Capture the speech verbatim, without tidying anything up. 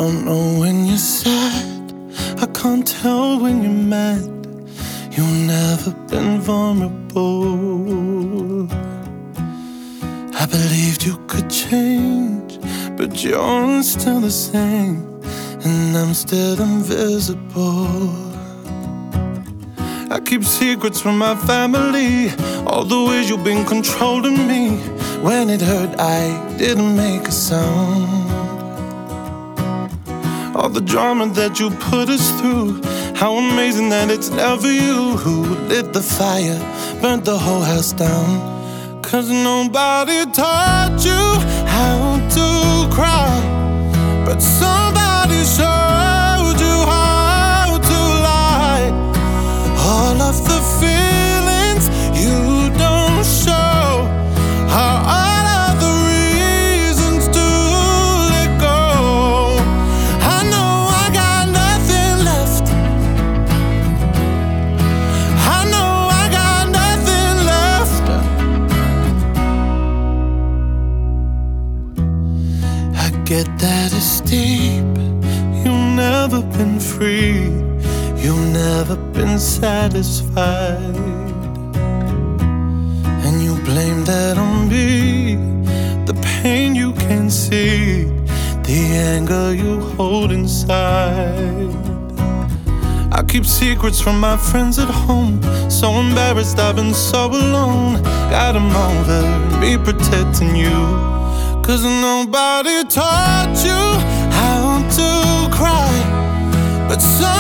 don't know when you're sad, I can't tell when you're mad. You've never been vulnerable. I believed you could change, but you're still the same, and I'm still invisible. I keep secrets from my family, all the ways you've been controlling me. When it hurt, I didn't make a sound. All the drama that you put us through, how amazing that it's never you who lit the fire, burnt the whole house down. Cause nobody taught you how to cry, but somebody showed you how to lie. All of the feelings you don't show are all of the reasons to let go. I know I got nothing left. I know I got nothing left. I get that it's deep. You've never been free. You've never been satisfied, and you blame that on me. The pain you can see, the anger you hold inside. I keep secrets from my friends at home, so embarrassed I've been so alone. Got 'em over me protecting you, cause nobody taught you how to cry, but some